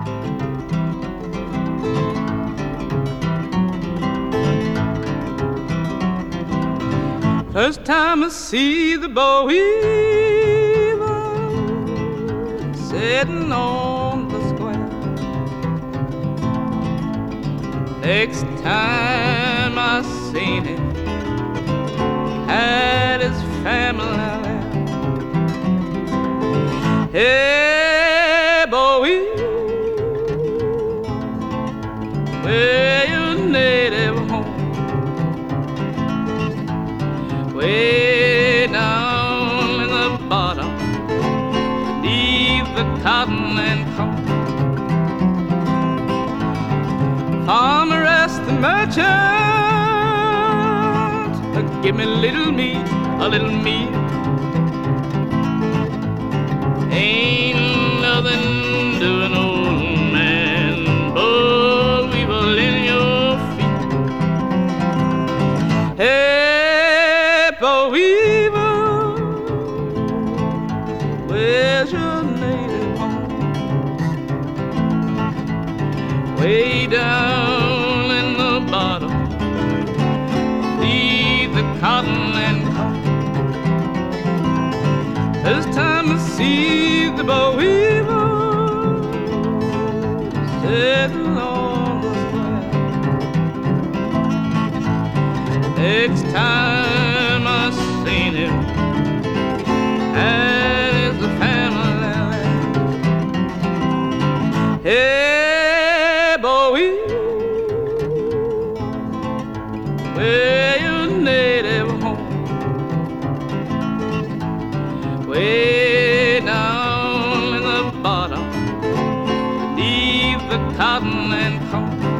First time I see the boll weevil sitting on the square. Next time I seen him, had his family there. Hey, boll weevil, where your native home? Way down in the bottom, beneath the cotton and corn. Farmer asked the merchant, give me a little meat, a little meat. Ain't nothing doing, old man, boll weevil in your feet. Hey, boll weevil, where's your native home? Way down in the bottom, leave the cotton and corn. This time I see the boll weevil sitting on the square. Next time I seen him, and it's the family there. Hey, boll weevil, where your native home? Way down in the bottom, beneath the cotton and corn.